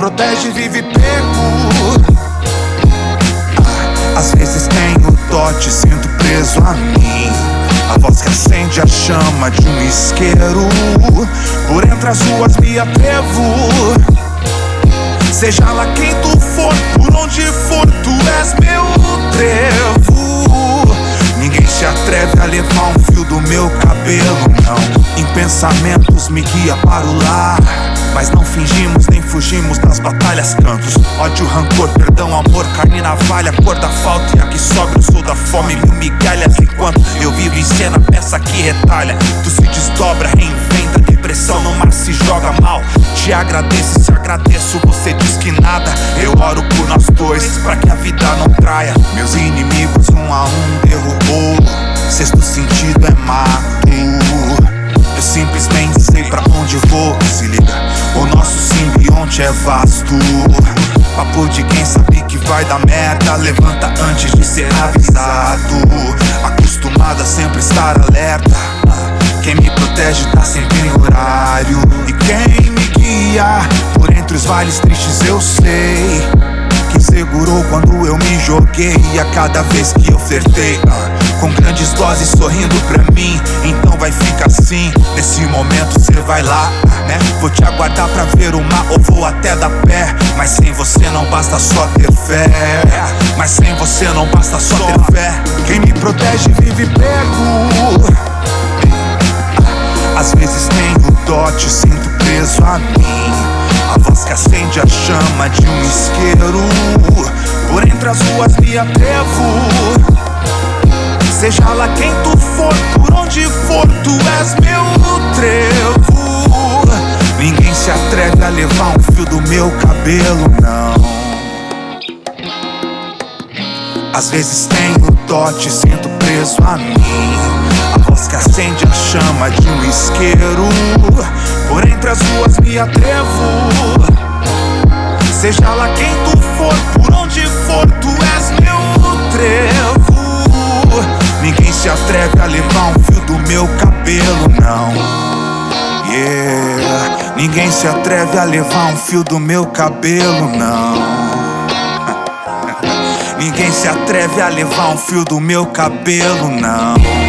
protege vive pego. Às vezes tenho dote, sinto preso a mim. A voz que acende a chama de um isqueiro. Por entre as ruas me atrevo. Seja lá quem tu for, por onde for, tu és meu trevo. Ninguém se atreve a levar um fio do meu cabelo, não. Em pensamentos me guia para o lar, mas não fingimos nem fugimos das batalhas, cantos. Ódio, rancor, perdão, amor, carne, navalha, cor da falta. E aqui sobra, eu sou da fome, mil migalhas. Enquanto eu vivo em cena, peça que retalha. Tu se desdobra, reinventa, depressão no mar se joga mal. Te agradeço, se agradeço, você diz que nada. Eu oro por nós dois, pra que a vida não traia. Meus inimigos um a um derrubou. Sexto sentido é mato. Eu simplesmente sei pra onde vou, se liga. O nosso simbionte é vasto. Papo de quem sabe que vai dar merda. Levanta antes de ser avisado. Acostumado a sempre estar alerta. Quem me protege tá sempre em horário. E quem me guia por entre os vales tristes eu sei. Quem segurou quando eu me joguei. E a cada vez que eu flertei, com grandes doses sorrindo pra mim. Então vai ficar assim, nesse momento cê vai lá, né? Vou te aguardar pra ver o mar ou vou até dar pé. Mas sem você não basta só ter fé. Mas sem você não basta só ter fé. Quem me protege vive pego. Às vezes tenho dote, sinto preso a mim. A voz que acende a chama de um isqueiro. Por entre as ruas me atrevo. Seja lá quem tu for, por onde for, tu és meu trevo. Ninguém se atreve a levar um fio do meu cabelo, não. Às vezes tenho dote, sinto preso a mim. A voz que acende a chama de um isqueiro. Por entre as ruas me atrevo. Seja lá quem tu for, por onde for, tu és meu trevo. Ninguém se atreve a levar um fio do meu cabelo, não. Yeah. Ninguém se atreve a levar um fio do meu cabelo, não. Ninguém se atreve a levar um fio do meu cabelo, não.